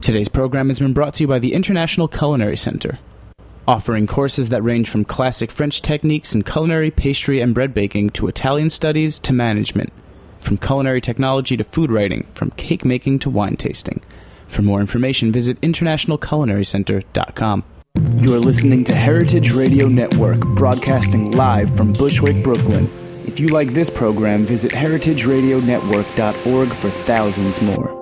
Today's program has been brought to you by the International Culinary Center, offering courses that range from classic French techniques in culinary, pastry, and bread baking to Italian studies to management, from culinary technology to food writing, from cake making to wine tasting. For more information, visit internationalculinarycenter.com. You're listening to Heritage Radio Network, broadcasting live from Bushwick, Brooklyn. If you like this program, visit heritageradionetwork.org for thousands more.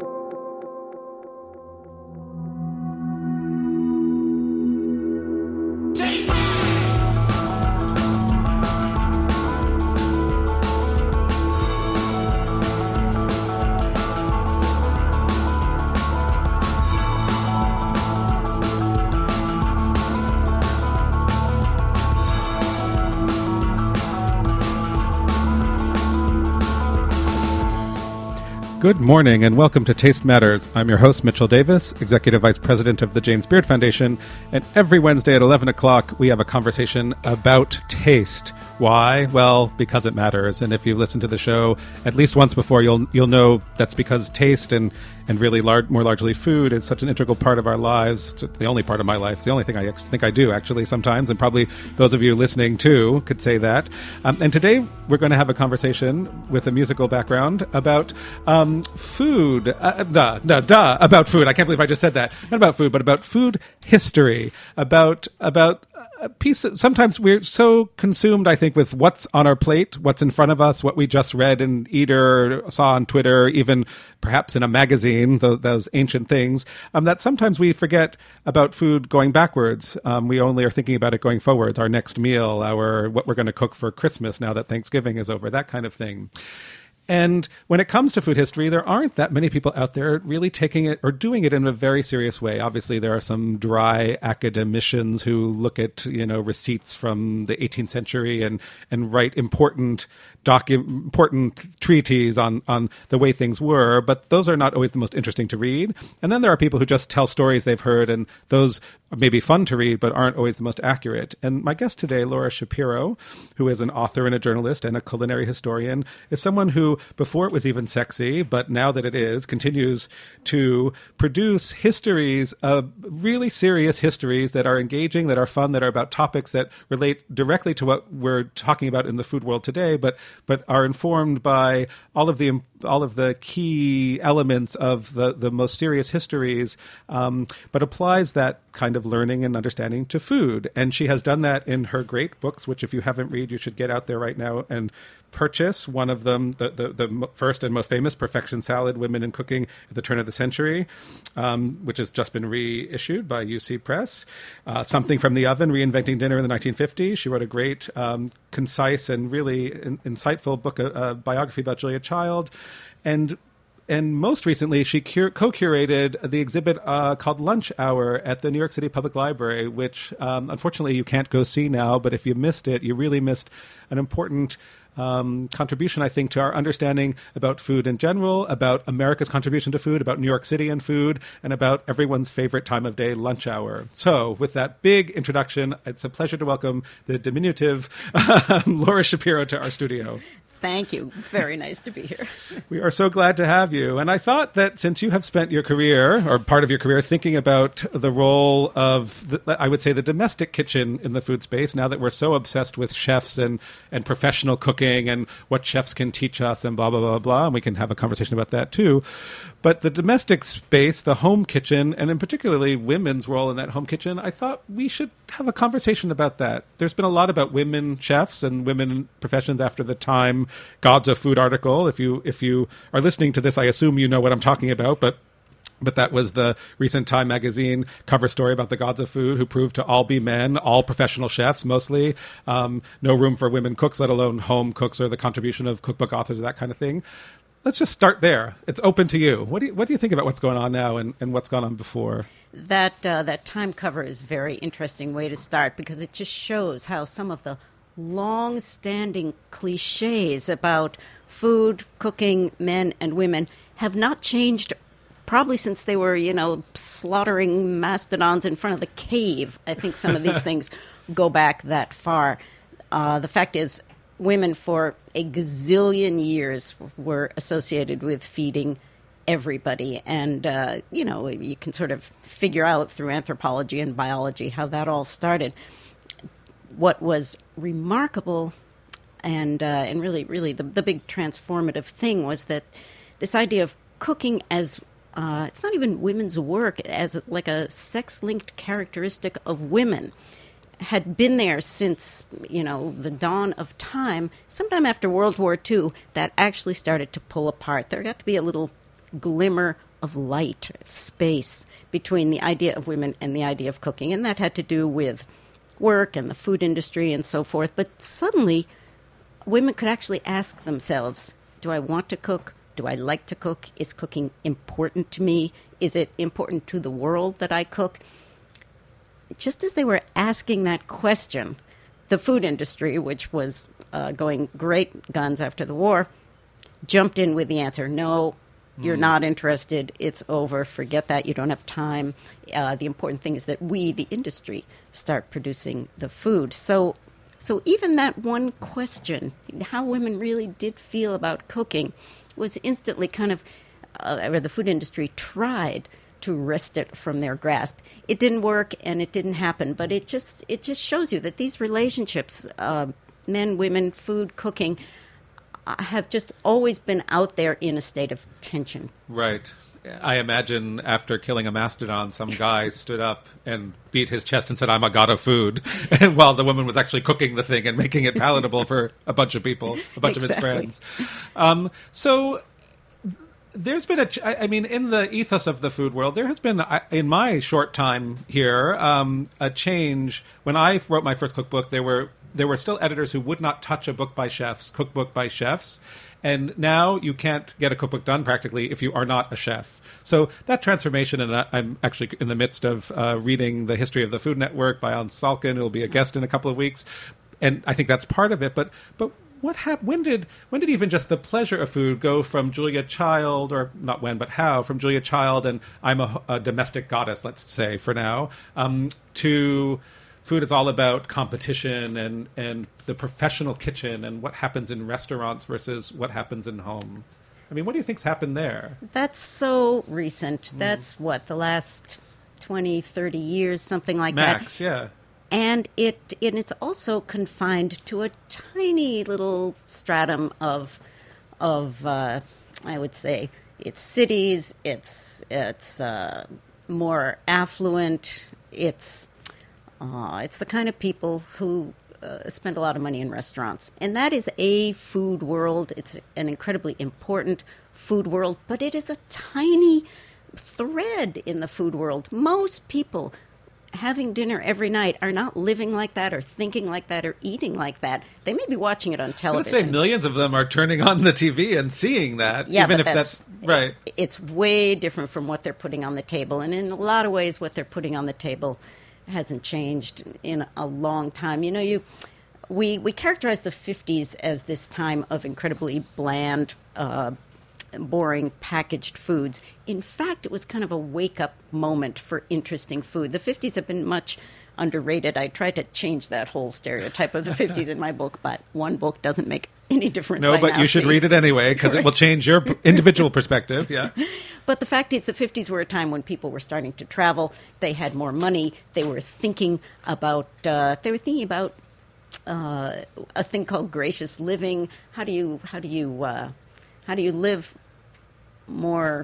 Good morning and welcome to Taste Matters. I'm your host, Mitchell Davis, Executive Vice President of the James Beard Foundation, and every Wednesday at 11 o'clock we have a conversation about taste. Why? Well, because it matters. And if you listen to the show at least once before, you'll know that's because taste and really more largely food is such an integral part of our lives. It's the only part of my life. It's the only thing I think I do, actually, sometimes. And probably those of you listening, too, could say that. And today we're going to have a conversation with a musical background about food. About food. I can't believe I just said that. Not about food, but about food history. About a piece of, sometimes we're so consumed, I think, with what's on our plate, what's in front of us, what we just read in Eater, saw on Twitter, even perhaps in a magazine, those ancient things, that sometimes we forget about food going backwards. We only are thinking about it going forwards, our next meal, what we're going to cook for Christmas now that Thanksgiving is over, that kind of thing. And when it comes to food history, there aren't that many people out there really taking it or doing it in a very serious way. Obviously, there are some dry academicians who look at, receipts from the 18th century and write important treatises on the way things were, but those are not always the most interesting to read. And then there are people who just tell stories they've heard, and those may be fun to read, but aren't always the most accurate. And my guest today, Laura Shapiro, who is an author and a journalist and a culinary historian, is someone who, before it was even sexy, but now that it is, continues to produce histories, really serious histories that are engaging, that are fun, that are about topics that relate directly to what we're talking about in the food world today, but are informed by all of the key elements of the most serious histories, but applies that kind of learning and understanding to food. And she has done that in her great books, which if you haven't read, you should get out there right now and purchase. One of them, the first and most famous, Perfection Salad, Women in Cooking at the Turn of the Century, which has just been reissued by UC Press. Something from the Oven, Reinventing Dinner in the 1950s. She wrote a great, concise and really insightful book, a biography about Julia Child. And most recently, she co-curated the exhibit called Lunch Hour at the New York City Public Library, which unfortunately you can't go see now, but if you missed it, you really missed an important contribution, I think, to our understanding about food in general, about America's contribution to food, about New York City and food, and about everyone's favorite time of day, lunch hour. So with that big introduction, it's a pleasure to welcome the diminutive Laura Shapiro to our studio. Thank you. Very nice to be here. We are so glad to have you. And I thought that since you have spent your career, or part of your career, thinking about the role of, I would say, the domestic kitchen in the food space, now that we're so obsessed with chefs and professional cooking and what chefs can teach us and blah, blah, blah, blah, and we can have a conversation about that too. But the domestic space, the home kitchen, and in particularly women's role in that home kitchen, I thought we should have a conversation about that. There's been a lot about women chefs and women professions after the Time Gods of Food article. If you are listening to this, I assume you know what I'm talking about, but that was the recent Time magazine cover story about the gods of food who proved to all be men, all professional chefs mostly, no room for women cooks, let alone home cooks or the contribution of cookbook authors or that kind of thing. Let's just start there. It's open to you. What do you think about what's going on now and what's gone on before? That Time cover is a very interesting way to start because it just shows how some of the long-standing cliches about food, cooking, men and women have not changed probably since they were, slaughtering mastodons in front of the cave. I think some of these things go back that far. The fact is, women for a gazillion years were associated with feeding everybody. And, you can sort of figure out through anthropology and biology how that all started. What was remarkable and really the big transformative thing was that this idea of cooking as it's not even women's work, as like a sex-linked characteristic of women, had been there since, the dawn of time. Sometime after World War II, that actually started to pull apart. There got to be a little glimmer of light, space, between the idea of women and the idea of cooking. And that had to do with work and the food industry and so forth. But suddenly, women could actually ask themselves, do I want to cook? Do I like to cook? Is cooking important to me? Is it important to the world that I cook? Just as they were asking that question, the food industry, which was going great guns after the war, jumped in with the answer, no, you're not interested. It's over. Forget that. You don't have time. The important thing is that we, the industry, start producing the food. So even that one question, how women really did feel about cooking, was instantly kind of, or the food industry tried to wrest it from their grasp. It didn't work and it didn't happen, but it just shows you that these relationships, men, women, food, cooking, have just always been out there in a state of tension. Right. I imagine after killing a mastodon, some guy stood up and beat his chest and said, I'm a god of food, and while the woman was actually cooking the thing and making it palatable for a bunch of people, a bunch of his friends. So there's been in the ethos of the food world, there has been, in my short time here, a change. When I wrote my first cookbook, there were still editors who would not touch a book by chefs, cookbook by chefs. And now you can't get a cookbook done practically if you are not a chef. So that transformation, and I'm actually in the midst of reading The History of the Food Network by Hans Salkin, who will be a guest in a couple of weeks. And I think that's part of it. But what happened? When did even just the pleasure of food go from Julia Child, or not when, but how, from Julia Child and I'm a domestic goddess, let's say for now, to food is all about competition and the professional kitchen and what happens in restaurants versus what happens in home. I mean, what do you think's happened there? That's so recent. That's the last 20, 30 years, something like that. Max, yeah. And it's also confined to a tiny little stratum of I would say, it's cities, it's more affluent, it's the kind of people who spend a lot of money in restaurants. And that is a food world. It's an incredibly important food world, but it is a tiny thread in the food world. Most people having dinner every night are not living like that or thinking like that or eating like that. They may be watching it on television. I would say millions of them are turning on the TV and seeing that, yeah, even but if that's right. It's way different from what they're putting on the table. And in a lot of ways, what they're putting on the table hasn't changed in a long time. We characterize the 50s as this time of incredibly bland, boring packaged foods. In fact, it was kind of a wake-up moment for interesting food. The 50s have been much underrated. I tried to change that whole stereotype of the 50s in my book, but one book doesn't make any difference. No, but you should read it anyway, because it will change your individual perspective. Yeah. But the fact is, the 50s were a time when people were starting to travel. They had more money. They were thinking about a thing called gracious living. How do you live more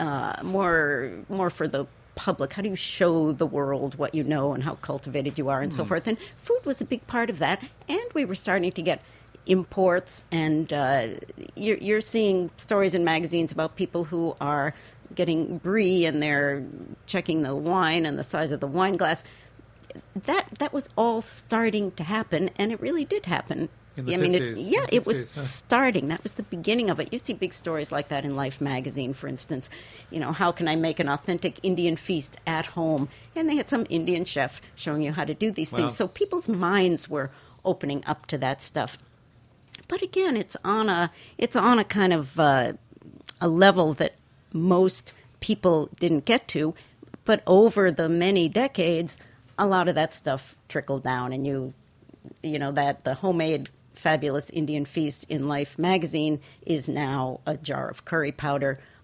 for the public? How do you show the world what you know and how cultivated you are and so forth? And food was a big part of that. And we were starting to get imports, and you're seeing stories in magazines about people who are getting brie and they're checking the wine and the size of the wine glass. That was all starting to happen, and it really did happen. In the 50s. It was starting. That was the beginning of it. You see big stories like that in Life magazine, for instance. How can I make an authentic Indian feast at home? And they had some Indian chef showing you how to do these things. So people's minds were opening up to that stuff. But again, it's on a kind of a level that most people didn't get to. But over the many decades, a lot of that stuff trickled down, and you know that the homemade fabulous Indian feast in Life magazine is now a jar of curry powder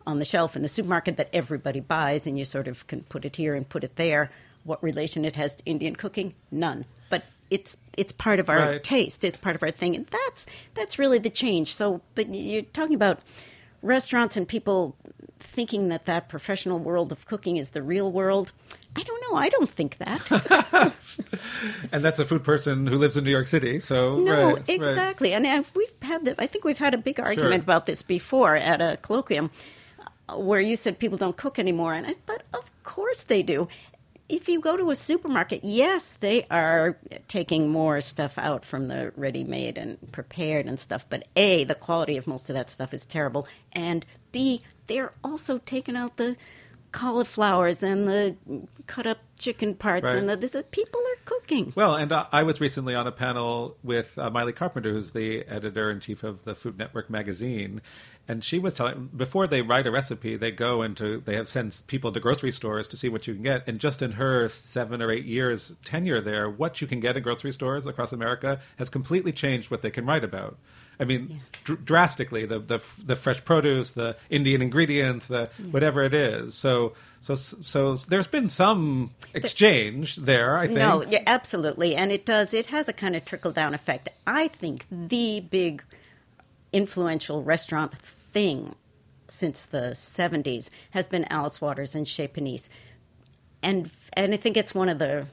on the shelf in the supermarket that everybody buys, and you sort of can put it here and put it there. What relation it has to Indian cooking? None. But it's part of our taste. It's part of our thing, and that's really the change. So, but you're talking about restaurants and people thinking that professional world of cooking is the real world. I don't know. I don't think that. And that's a food person who lives in New York City. So no, exactly. And we've had this. I think we've had a big argument about this before at a colloquium, where you said people don't cook anymore, but of course they do. If you go to a supermarket, yes, they are taking more stuff out from the ready-made and prepared and stuff. But A, the quality of most of that stuff is terrible. And B, they're also taking out the cauliflowers and the cut-up chicken parts. And people are cooking. Well, and I was recently on a panel with Miley Carpenter, who's the editor-in-chief of the Food Network magazine. And she was telling, before they write a recipe, they have sent people to grocery stores to see what you can get. And just in her 7 or 8 years tenure there, what you can get in grocery stores across America has completely changed what they can write about. I mean, drastically, the fresh produce, the Indian ingredients, the whatever it is. So there's been some exchange there, I think. No, yeah, absolutely. And it has a kind of trickle-down effect. I think the big influential restaurant thing since the 70s has been Alice Waters and Chez Panisse. And I think it's one of the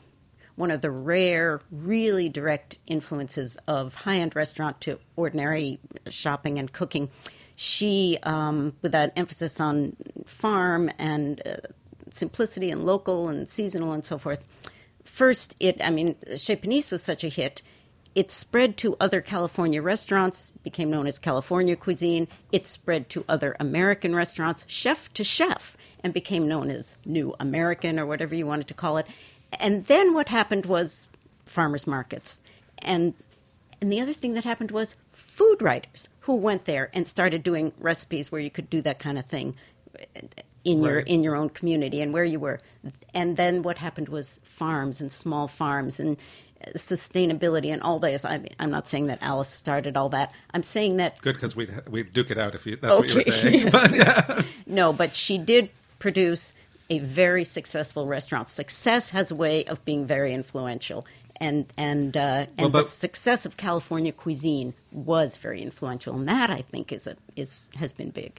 rare, really direct influences of high-end restaurant to ordinary shopping and cooking. She, with that emphasis on farm and simplicity and local and seasonal and so forth. First, Chez Panisse was such a hit. It spread to other California restaurants, became known as California cuisine. It spread to other American restaurants, chef to chef, and became known as New American or whatever you wanted to call it. And then what happened was farmers markets. And the other thing that happened was food writers who went there and started doing recipes where you could do that kind of thing in your own community and where you were. And then what happened was farms and small farms and sustainability and all this. I mean, I'm not saying that Alice started all that. I'm saying that... Good, because we'd duke it out if that's what you were saying. Yes. But, yeah. No, but she did produce a very successful restaurant. Success has a way of being very influential. And the success of California cuisine was very influential. And that, I think, has been big.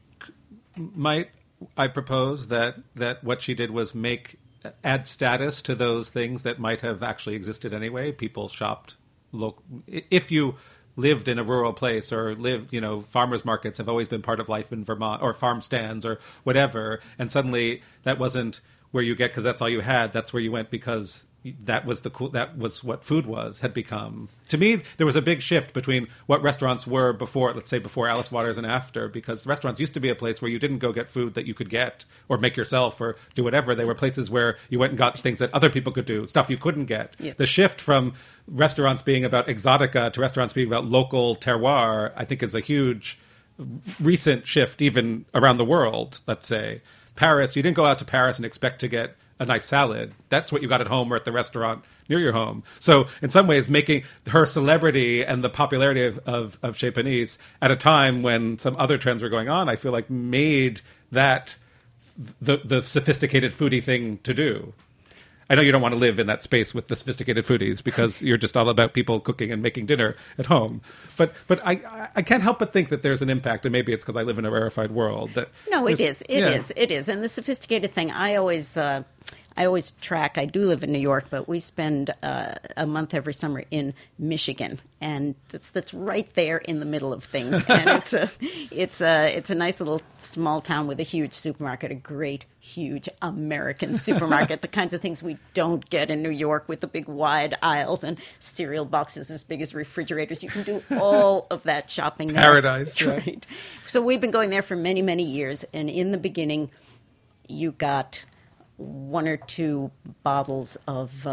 Might I propose that what she did was add status to those things that might have actually existed anyway. People shopped local. If you lived in a rural place or farmers markets have always been part of life in Vermont, or farm stands or whatever. And suddenly that wasn't where you get, because that's all you had. That's where you went because that was what food had become. To me, there was a big shift between what restaurants were before, let's say before Alice Waters and after, because restaurants used to be a place where you didn't go get food that you could get or make yourself or do whatever. They were places where you went and got things that other people could do, stuff you couldn't get. Yes. The shift from restaurants being about exotica to restaurants being about local terroir, I think, is a huge recent shift even around the world, let's say. Paris, you didn't go out to Paris and expect to get a nice salad. That's what you got at home or at the restaurant near your home. So in some ways, making her celebrity and the popularity of Chez Panisse at a time when some other trends were going on, I feel like made that the sophisticated foodie thing to do. I know you don't want to live in that space with the sophisticated foodies because you're just all about people cooking and making dinner at home. But I can't help but think that there's an impact, and maybe it's because I live in a rarefied world. No, it is. It is. And the sophisticated thing, I always track. I do live in New York, but we spend a month every summer in Michigan, and that's right there in the middle of things. And it's a nice little small town with a huge supermarket, a great huge American supermarket, the kinds of things we don't get in New York with the big wide aisles and cereal boxes as big as refrigerators. You can do all of that shopping there. Paradise, right? Yeah. So we've been going there for many, many years, and in the beginning, you got 1 or 2 bottles of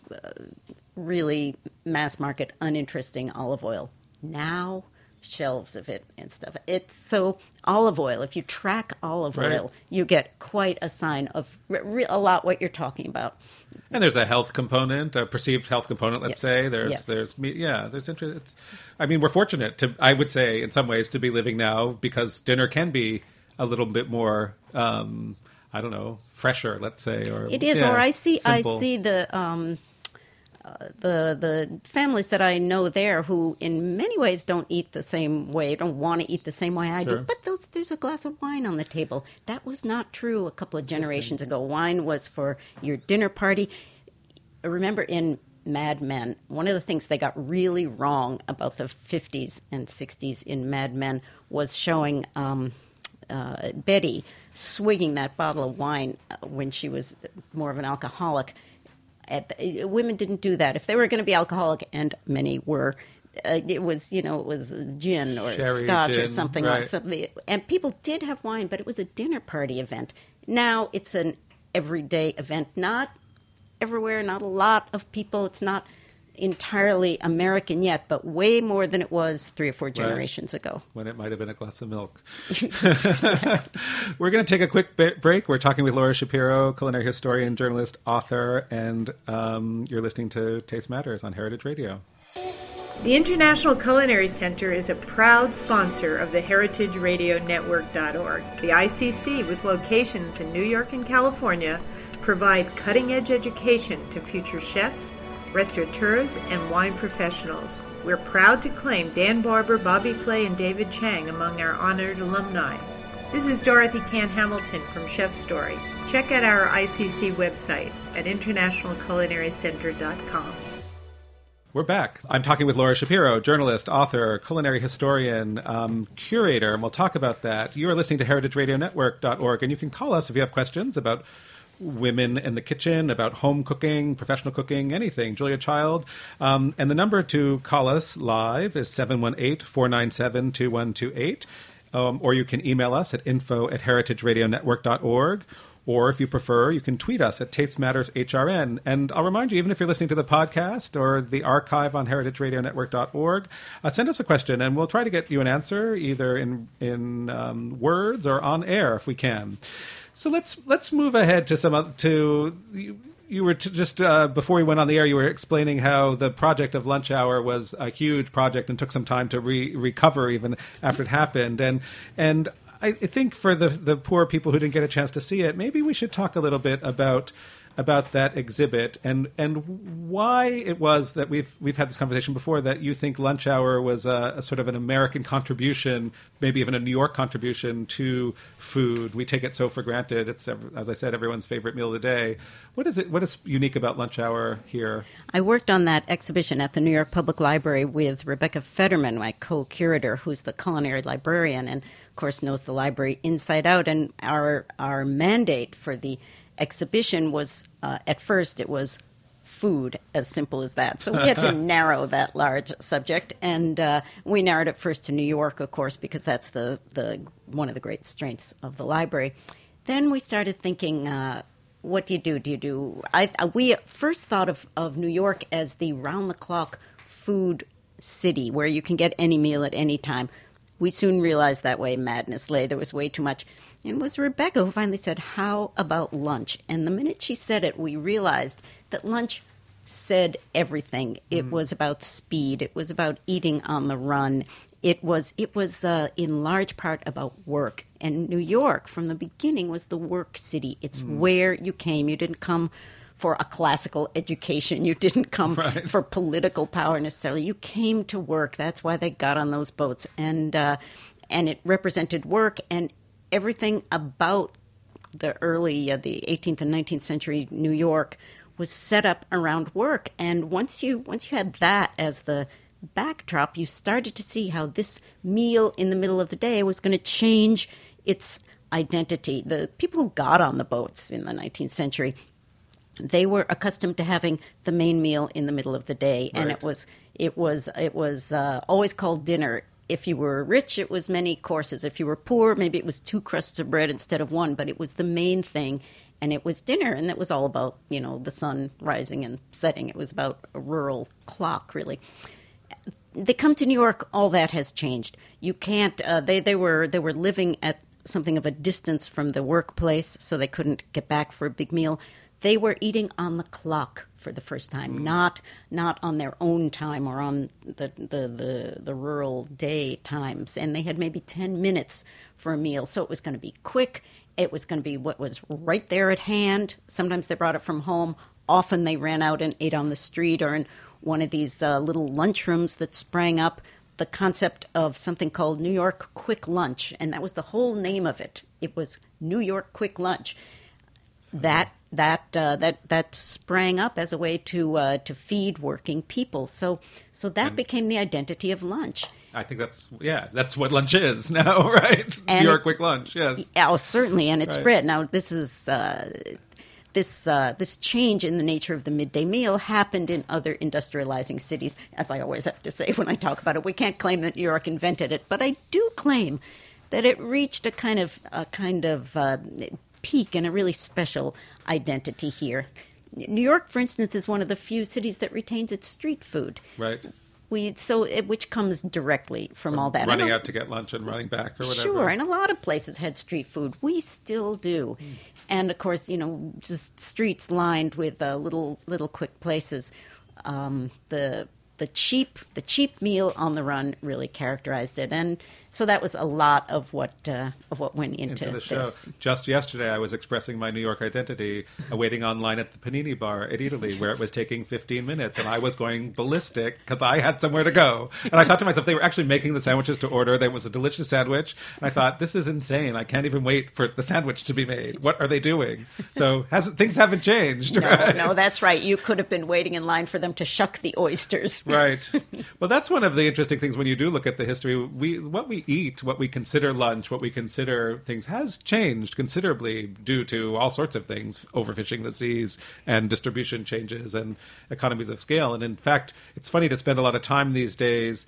really mass market, uninteresting olive oil. Now, shelves of it and stuff. It's so olive oil. If you track olive oil, you get quite a sign of a lot what you're talking about. And there's a health component, a perceived health component. Let's say there's interest. I mean, we're fortunate to, I would say, in some ways, to be living now because dinner can be a little bit more, I don't know, fresher, let's say. Or it is, yeah, or I see simple. the families that I know there who in many ways don't eat the same way, don't want to eat the same way I Sure. do, but there's a glass of wine on the table. That was not true a couple of generations ago. Wine was for your dinner party. Remember in Mad Men, one of the things they got really wrong about the 50s and 60s in Mad Men was showing Betty swigging that bottle of wine when she was more of an alcoholic. Women didn't do that. If they were going to be alcoholic, and many were, it was gin or Sherry, scotch gin, or something right. like something. And people did have wine, but it was a dinner party event. Now it's an everyday event, not everywhere, not a lot of people. It's not entirely American yet, but way more than it was 3 or 4 generations ago. When it might have been a glass of milk. We're going to take a quick break. We're talking with Laura Shapiro, culinary historian, journalist, author, and you're listening to Taste Matters on Heritage Radio. The International Culinary Center is a proud sponsor of the heritageradionetwork.org. The ICC, with locations in New York and California, provide cutting-edge education to future chefs, restaurateurs, and wine professionals. We're proud to claim Dan Barber, Bobby Flay, and David Chang among our honored alumni. This is Dorothy Cann Hamilton from Chef Story. Check out our ICC website at internationalculinarycenter.com. We're back. I'm talking with Laura Shapiro, journalist, author, culinary historian, curator, and we'll talk about that. You are listening to heritageradionetwork.org, and you can call us if you have questions about women in the kitchen, about home cooking, professional cooking, anything. Julia Child. And the number to call us live is 718-497-2128. Or you can email us at info@heritageradionetwork.org. Or if you prefer, you can tweet us at TasteMattersHRN. And I'll remind you, even if you're listening to the podcast or the archive on heritageradionetwork.org, send us a question and we'll try to get you an answer either in words or on air if we can. So let's move ahead to you were just before we went on the air, you were explaining how the project of Lunch Hour was a huge project and took some time to recover even after it happened. And I think for the poor people who didn't get a chance to see it, maybe we should talk a little bit about that exhibit and why it was that we've had this conversation before, that you think Lunch Hour was a sort of an American contribution, maybe even a New York contribution to food. We take it so for granted. It's, as I said, everyone's favorite meal of the day. What is unique about Lunch Hour here? I worked on that exhibition at the New York Public Library with Rebecca Fetterman, my co-curator, who's the culinary librarian and, of course, knows the library inside out. And our mandate for the exhibition was, at first, it was food, as simple as that. So we had to narrow that large subject, and we narrowed it first to New York, of course, because that's the one of the great strengths of the library. Then we started thinking, what do you do? We first thought of New York as the round-the-clock food city where you can get any meal at any time. We soon realized that way madness lay. There was way too much. And it was Rebecca who finally said, how about lunch? And the minute she said it, we realized that lunch said everything. It was about speed. It was about eating on the run. It was in large part about work. And New York, from the beginning, was the work city. It's where you came. You didn't come for a classical education. You didn't come for political power necessarily. You came to work. That's why they got on those boats. And it represented work, and everything about the early, the 18th and 19th century New York was set up around work. And once you had that as the backdrop, you started to see how this meal in the middle of the day was going to change its identity. The people who got on the boats in the 19th century, they were accustomed to having the main meal in the middle of the day, and it was always called dinner. If you were rich, it was many courses. If you were poor, maybe it was 2 crusts of bread instead of 1, but it was the main thing, and it was dinner, and it was all about, the sun rising and setting. It was about a rural clock, really. They come to New York, all that has changed. You can't, they were living at something of a distance from the workplace, so they couldn't get back for a big meal. they were eating on the clock for the first time, not on their own time or on the rural day times. And they had maybe 10 minutes for a meal, so it was going to be quick. It was going to be what was right there at hand. Sometimes they brought it from home. Often they ran out and ate on the street or in one of these little lunchrooms that sprang up. The concept of something called New York Quick Lunch, and that was the whole name of it. It was New York Quick Lunch. That sprang up as a way to feed working people. So that became the identity of lunch. I think that's what lunch is now, right? And New York Quick Lunch, yes. Oh, certainly, and it's Right. spread. Now, this is this change in the nature of the midday meal happened in other industrializing cities, as I always have to say when I talk about it. We can't claim that New York invented it, but I do claim that it reached a kind of peak and a really special identity here. New York, for instance, is one of the few cities that retains its street food. Right. Which comes directly from all that. Running out to get lunch and running back or whatever. Sure, and a lot of places had street food. We still do. And, of course, just streets lined with little quick places. The cheap meal on the run really characterized it, and so that was a lot of what went into the show. this. Just yesterday, I was expressing my New York identity, waiting online at the Panini Bar at Italy, where it was taking 15 minutes, and I was going ballistic because I had somewhere to go. And I thought to myself, they were actually making the sandwiches to order. There was a delicious sandwich, and I thought, this is insane. I can't even wait for the sandwich to be made. What are they doing? So things haven't changed. Right? No, that's right. You could have been waiting in line for them to shuck the oysters. Right. Well, that's one of the interesting things when you do look at the history. What we eat, what we consider lunch, what we consider things has changed considerably due to all sorts of things, overfishing the seas and distribution changes and economies of scale. And in fact, it's funny to spend a lot of time these days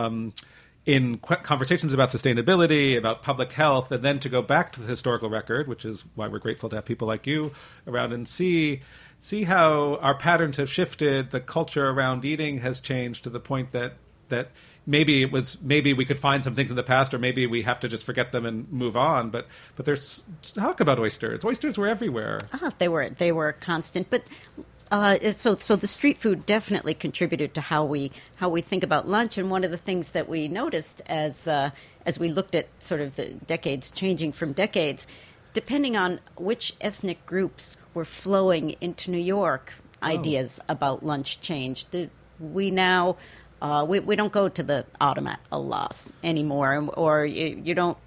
in conversations about sustainability, about public health, and then to go back to the historical record, which is why we're grateful to have people like you around and see how our patterns have shifted, the culture around eating has changed to the point that maybe we could find some things in the past, or maybe we have to just forget them and move on. But there's talk about oysters. Oysters were everywhere. They were constant, but. So the street food definitely contributed to how we think about lunch, and one of the things that we noticed as we looked at sort of the decades changing from decades, depending on which ethnic groups were flowing into New York, ideas about lunch changed. We now we don't go to the automat alas anymore, or you don't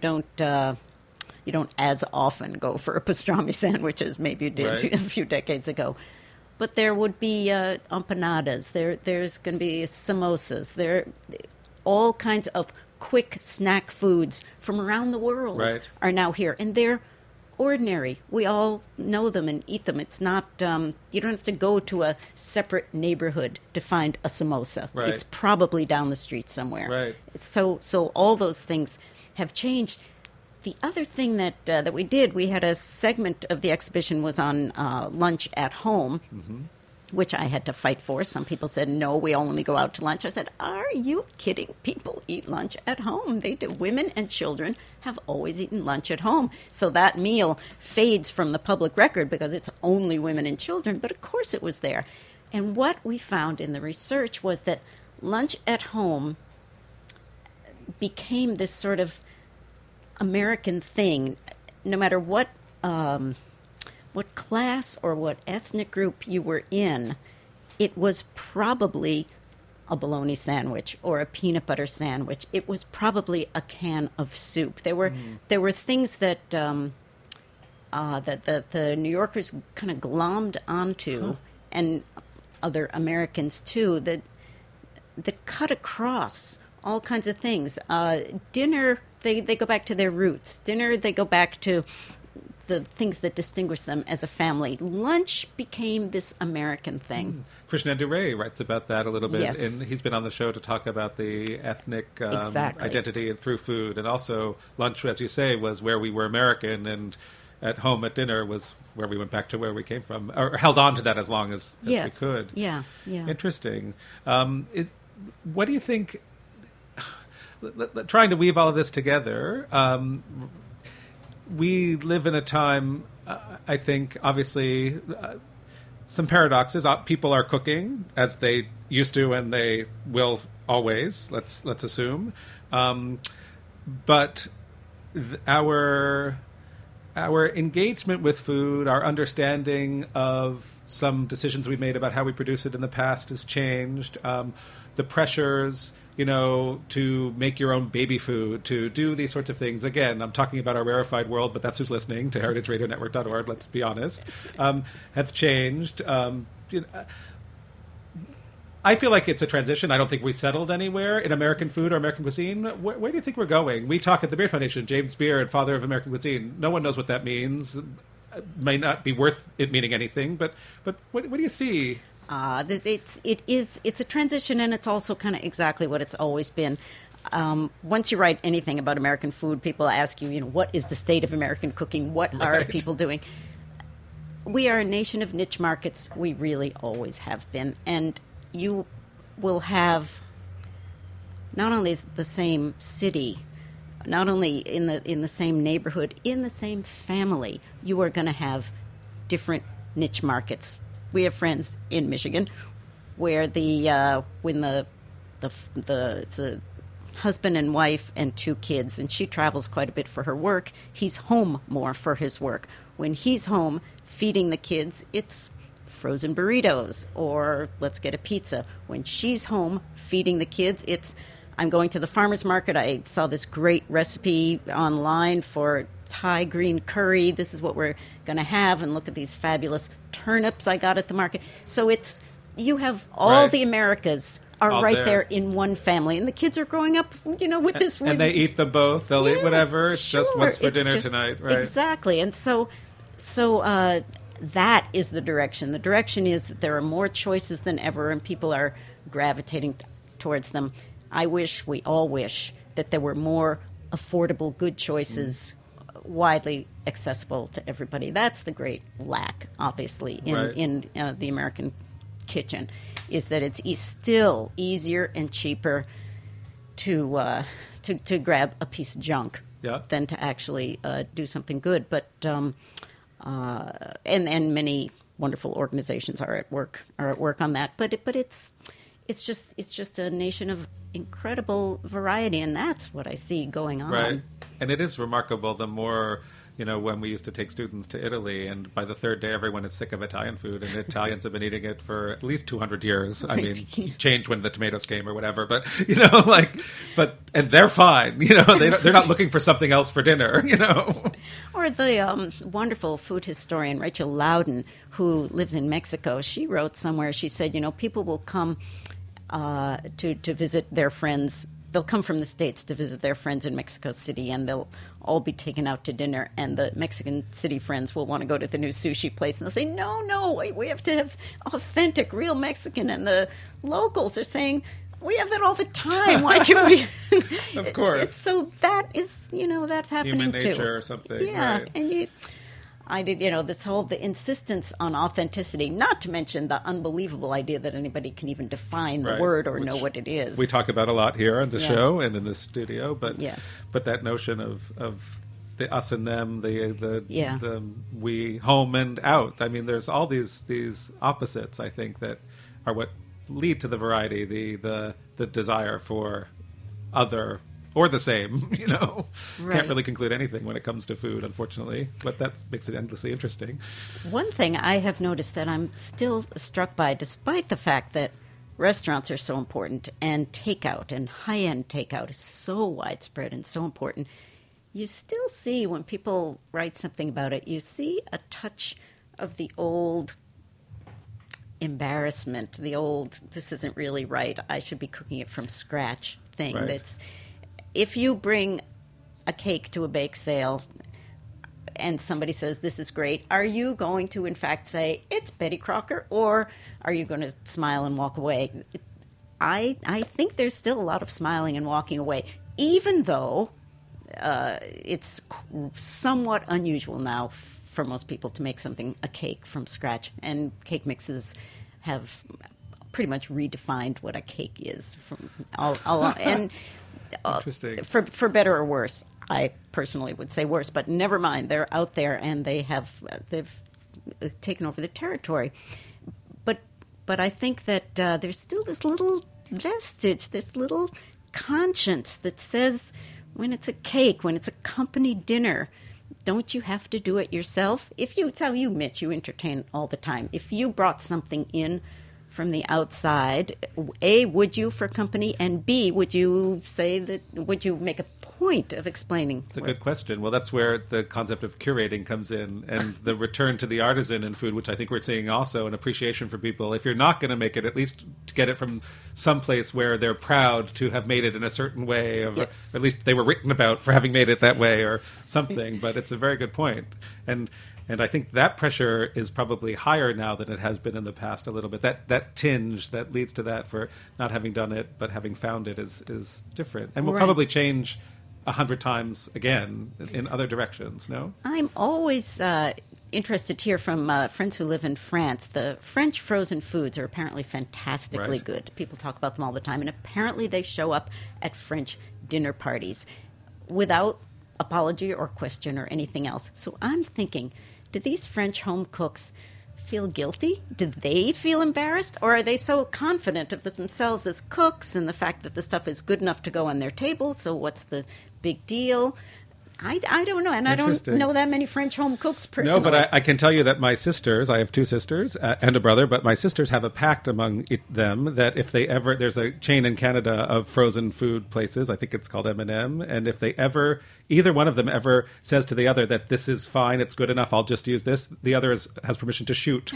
as often go for a pastrami sandwich as maybe you did Right. a few decades ago. But there would be empanadas. There's going to be samosas. There, all kinds of quick snack foods from around the world Right. are now here, and they're ordinary. We all know them and eat them. It's not. You don't have to go to a separate neighborhood to find a samosa. Right. It's probably down the street somewhere. Right. So all those things have changed. The other thing that we did, we had a segment of the exhibition was on lunch at home, which I had to fight for. Some people said, no, we only go out to lunch. I said, are you kidding? People eat lunch at home. They do. Women and children have always eaten lunch at home. So that meal fades from the public record because it's only women and children. But of course it was there. And what we found in the research was that lunch at home became this sort of American thing, no matter what class or what ethnic group you were in. It was probably a bologna sandwich or a peanut butter sandwich. It was probably a can of soup. There were things that that the New Yorkers kind of glommed onto, and other Americans too, that cut across all kinds of things. Dinner, they go back to their roots. Dinner, they go back to the things that distinguish them as a family. Lunch became this American thing. Krishna Duray writes about that a little bit, Yes. and he's been on the show to talk about the ethnic Exactly. identity through food. And also lunch, as you say, was where we were American, and at home at dinner was where we went back to where we came from, or held on to that as long as Yes. we could. Yeah. Interesting. What do you think, trying to weave all of this together, we live in a time, I think, obviously, some paradoxes. People are cooking as they used to, and they will always. Let's assume, but our engagement with food, our understanding of some decisions we made about how we produce it in the past has changed. The pressures, to make your own baby food, to do these sorts of things. Again, I'm talking about our rarefied world, but that's who's listening to heritageradionetwork.org, let's be honest, have changed. I feel like it's a transition. I don't think we've settled anywhere in American food or American cuisine. Where do you think we're going? We talk at the Beard Foundation, James Beard, father of American cuisine. No one knows what that means. It may not be worth it meaning anything, but what do you see? It's a transition, and it's also kind of exactly what it's always been. Once you write anything about American food, people ask you, what is the state of American cooking? What are people doing? We are a nation of niche markets. We really always have been. And you will have not only the same city, not only in the same neighborhood, in the same family, you are going to have different niche markets. We have friends in Michigan where when it's a husband and wife and 2 kids, and she travels quite a bit for her work. He's home more for his work. When he's home feeding the kids, it's frozen burritos or let's get a pizza. When she's home feeding the kids, it's I'm going to the farmer's market. I saw this great recipe online for Thai green curry. This is what we're going to have, and look at these fabulous turnips I got at the market. So you have all the Americas are all right there in one family, and the kids are growing up, with this. And they eat them both. They'll eat whatever. It's just what's for dinner tonight, right? Exactly, and so that is the direction. The direction is that there are more choices than ever, and people are gravitating towards them. We all wish that there were more affordable, good choices, widely accessible to everybody. That's the great lack, obviously, in the American kitchen, is that it's still easier and cheaper to grab a piece of junk than to actually do something good. But and many wonderful organizations are at work on that. But it's just a nation of incredible variety, and that's what I see going on. Right. And it is remarkable. The more, when we used to take students to Italy, and by the 3rd day, everyone is sick of Italian food, and Italians have been eating it for at least 200 years. I mean, changed when the tomatoes came or whatever, but, and they're fine. They're not looking for something else for dinner, Or the wonderful food historian, Rachel Loudon, who lives in Mexico, she wrote somewhere, she said, people will come to visit their friends. They'll come from the States to visit their friends in Mexico City, and they'll all be taken out to dinner, and the Mexican City friends will want to go to the new sushi place, and they'll say, no, we have to have authentic, real Mexican, and the locals are saying, we have that all the time. Why can't we? Of course. So that is, that's happening human nature too. Or something. Yeah, right. and I did, the insistence on authenticity, not to mention the unbelievable idea that anybody can even define the word or know what it is. We talk about a lot here on the show and in the studio, but that notion of the us and them, the we, home and out. I mean, there's all these opposites, I think, that are what lead to the variety, the desire for other or the same, Can't really conclude anything when it comes to food, unfortunately, but that makes it endlessly interesting. One thing I have noticed that I'm still struck by, despite the fact that restaurants are so important and takeout and high-end takeout is so widespread and so important, you still see, when people write something about it, you see a touch of the old embarrassment, the old, this isn't really right, I should be cooking it from scratch thing. Right. That's, if you bring a cake to a bake sale and somebody says, this is great, are you going to, in fact, say, it's Betty Crocker, or are you going to smile and walk away? I think there's still a lot of smiling and walking away, even though it's somewhat unusual now for most people to make a cake from scratch, and cake mixes have pretty much redefined what a cake is. And Interesting. For better or worse, I personally would say worse, but never mind. They're out there and they've taken over the territory. But I think that there's still this little vestige, this little conscience that says when it's a cake, when it's a company dinner, don't you have to do it yourself? It's how you, Mitch, you entertain all the time. If you brought something in from the outside, A, would you for company? And B, would you make a point of explaining? It's a good question. Well, that's where the concept of curating comes in, and the return to the artisan in food, which I think we're seeing also, an appreciation for people. If you're not going to make it, at least to get it from someplace where they're proud to have made it in a certain way, or yes. at least they were written about for having made it that way or something. But it's a very good point. And I think that pressure is probably higher now than it has been in the past a little bit. That tinge that leads to that for not having done it but having found it is different. And will probably change 100 times again in other directions, no? I'm always interested to hear from friends who live in France. The French frozen foods are apparently fantastically good. People talk about them all the time, and apparently they show up at French dinner parties without apology or question or anything else. So I'm thinking, do these French home cooks feel guilty? Do they feel embarrassed? Or are they so confident of themselves as cooks and the fact that the stuff is good enough to go on their table, so what's the big deal? I don't know, and I don't know that many French home cooks personally. No, but I can tell you that my sisters, I have 2 sisters and a brother, but my sisters have a pact among them that if they ever, there's a chain in Canada of frozen food places, I think it's called M&M, and if they ever, either one of them ever says to the other that this is fine, it's good enough, I'll just use this, the other has permission to shoot.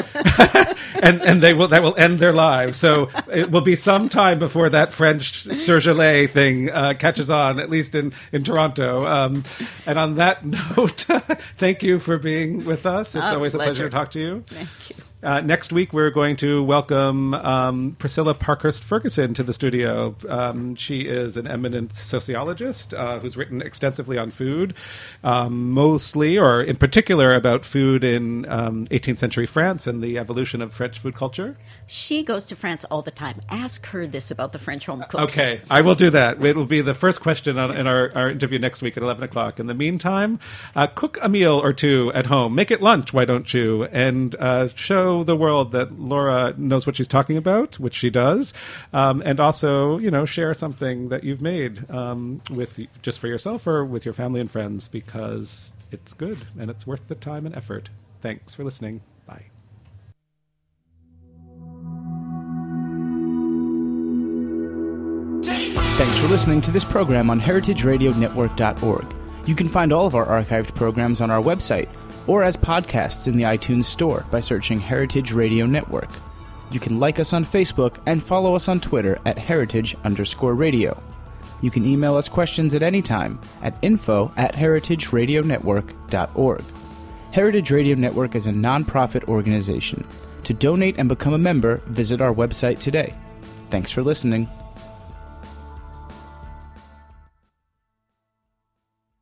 and that will end their lives. So it will be some time before that French surgelé thing catches on, at least in Toronto. And on that note, thank you for being with us. It's always a pleasure to talk to you. Thank you. Next week, we're going to welcome Priscilla Parkhurst-Ferguson to the studio. She is an eminent sociologist who's written extensively on food, mostly or in particular about food in 18th century France and the evolution of French food culture. She goes to France all the time. Ask her this about the French home cooks. Okay, I will do that. It will be the first question in our interview next week at 11 o'clock. In the meantime, cook a meal or two at home. Make it lunch, why don't you? And show the world that Laura knows what she's talking about, which she does, and also, share something that you've made with just for yourself or with your family and friends, because it's good and it's worth the time and effort. Thanks for listening. Bye. Thanks for listening to this program on heritageradionetwork.org. You can find all of our archived programs on our website or as podcasts in the iTunes Store by searching Heritage Radio Network. You can like us on Facebook and follow us on Twitter at @heritage_radio. You can email us questions at any time at info@heritageradionetwork.org. Heritage Radio Network is a non-profit organization. To donate and become a member, visit our website today. Thanks for listening.